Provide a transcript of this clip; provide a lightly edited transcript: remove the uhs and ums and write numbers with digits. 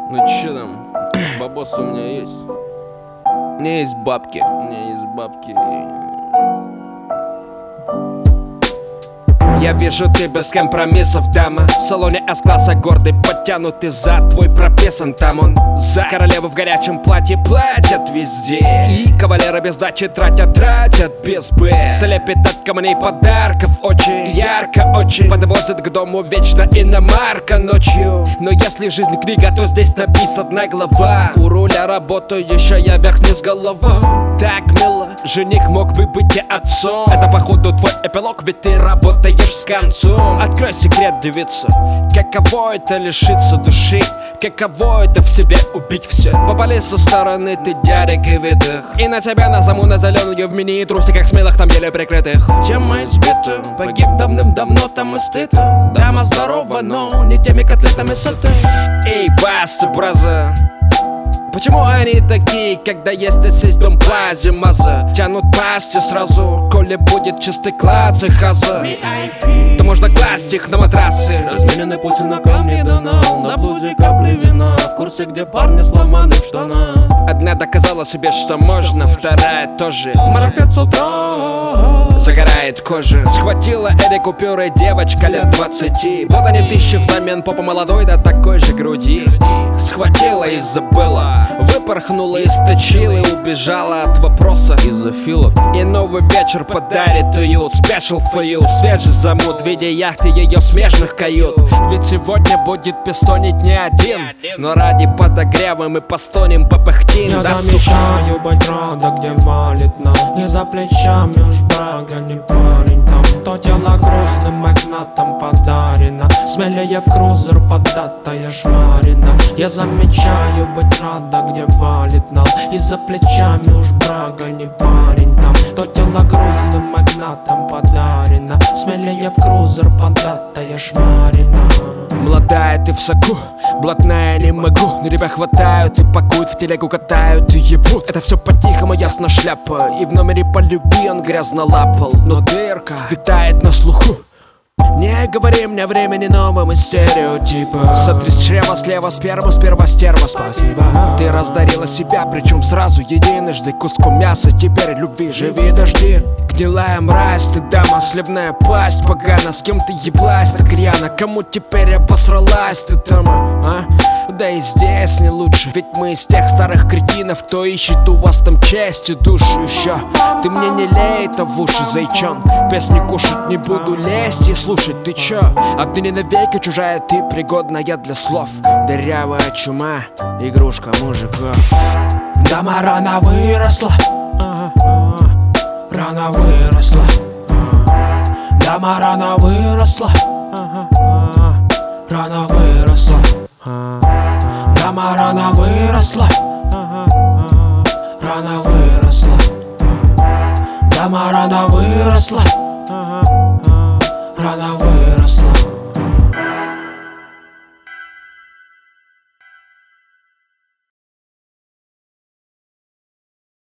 Ну чё там? Бабос у меня есть. У меня есть бабки. У меня есть бабки. Я вижу, ты без компромиссов, дама. В салоне С-класса гордый, подтянутый зад. Твой прописан, там он за. Королевы в горячем платье платят везде. И кавалеры без дачи тратят без Б. Слепит от камней подарков очень ярко, очень. Подвозят к дому вечно иномарка ночью. Но если жизнь книга, то здесь написана глава. У руля работающая вверх-вниз голова. Так мило, жених мог бы быть и отцом. Это походу твой эпилог, ведь ты работаешь с концом. Открой секрет, девица. Каково это лишиться души? Каково это в себе убить все? Попали со стороны ты дядек и видах. И на тебя назову на зеленую в мини-трусиках смелых там еле прикрытых. Тема избита, погиб давным-давно там и стыд. Дама здорова, но не теми котлетами сыты. Эй, баста, браза. Почему они такие, когда есть здесь дом плази маза? Тянут пасти сразу, коли будет чистый класс и хаза. То можно класть их на матрасы. Размененный путь на камне донал. На блузе капли вина. В курсе, где парни сломаны в штанах. Одна доказала себе, что можно, вторая тоже. Марафет с утра загорает кожа. Схватила этой купюры девочка лет 20. Вот они тысячи взамен попа молодой до такой же груди. Схватила и забыла, выпорхнула из точилы, убежала от вопроса из-за филок. И новый вечер подарит уют. Special for you, свежий замут в виде яхты ее смежных кают. Ведь сегодня будет пистонить не один, но ради подогрева мы постонем, попыхтим. Я замечаю, быть рада, где валит нам. Не за плечами уж брага, не парень там. То тело грузным магнатом подарено. Смелее в крузер податая шмарина. Я замечаю, быть рада, где валит нам. И за плечами уж брага, не парень там. То тело грузным магнатом подарено. Смелее в крузер податая шмарина. Молодая ты в соку, блатная не могу. Но тебя хватают и пакуют, в телегу катают и ебут. Это все по-тихому, ясно шляпа. И в номере по любви он грязно лапал. Но дырка витает на слуху. Не говори мне времени новым из стереотипа. Сотри с чрева, слева сперму, сперва стерва, спасибо. Ты раздарила себя, причем сразу единожды. Куском мяса, теперь любви живи, дожди. Гнилая мразь, ты дама, сливная пасть. Погано, с кем ты еблась так рьяно? Кому теперь обосралась ты там, а? Да и здесь не лучше, ведь мы из тех старых кретинов, кто ищет у вас там честь и душу еще. Ты мне не лей это в уши, зайчон. Песни кушать не буду, лезть и слушать, ты чё? Отныне навеки чужая ты, пригодная для слов. Дырявая чума, игрушка мужиков. Дама рано выросла, рано выросла. Дама рано выросла, рано выросла. Дама рано выросла, рано выросла. Дама рано выросла.